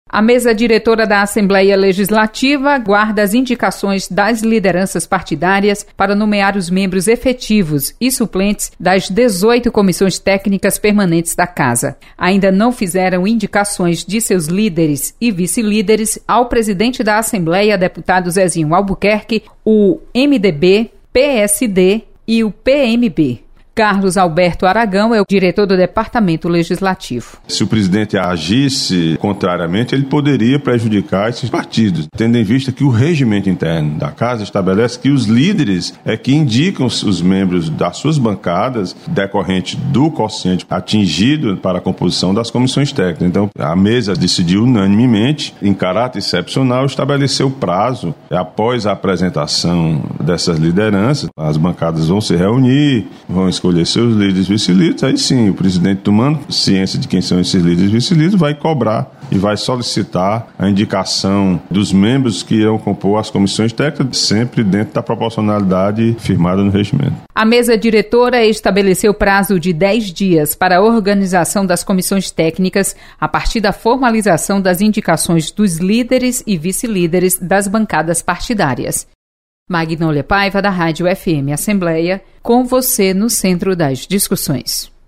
A mesa diretora da Assembleia Legislativa aguarda as indicações das lideranças partidárias para nomear os membros efetivos e suplentes das 18 comissões técnicas permanentes da Casa. Ainda não fizeram indicações de seus líderes e vice-líderes ao presidente da Assembleia, deputado Zezinho Albuquerque, o MDB, PSD e o PMB. Carlos Alberto Aragão é o diretor do Departamento Legislativo. Se o presidente agisse contrariamente, ele poderia prejudicar esses partidos, tendo em vista que o regimento interno da Casa estabelece que os líderes é que indicam os membros das suas bancadas decorrente do quociente atingido para a composição das comissões técnicas. Então, a mesa decidiu unanimemente, em caráter excepcional, estabelecer o prazo após a apresentação dessas lideranças. As bancadas vão se reunir, vão escolher seus líderes e vice-líderes, aí sim, o presidente, tomando ciência de quem são esses líderes e vice-líderes, vai cobrar e vai solicitar a indicação dos membros que irão compor as comissões técnicas, sempre dentro da proporcionalidade firmada no regimento. A mesa diretora estabeleceu prazo de 10 dias para a organização das comissões técnicas a partir da formalização das indicações dos líderes e vice-líderes das bancadas partidárias. Magnólia Paiva, da Rádio FM Assembleia, com você no centro das discussões.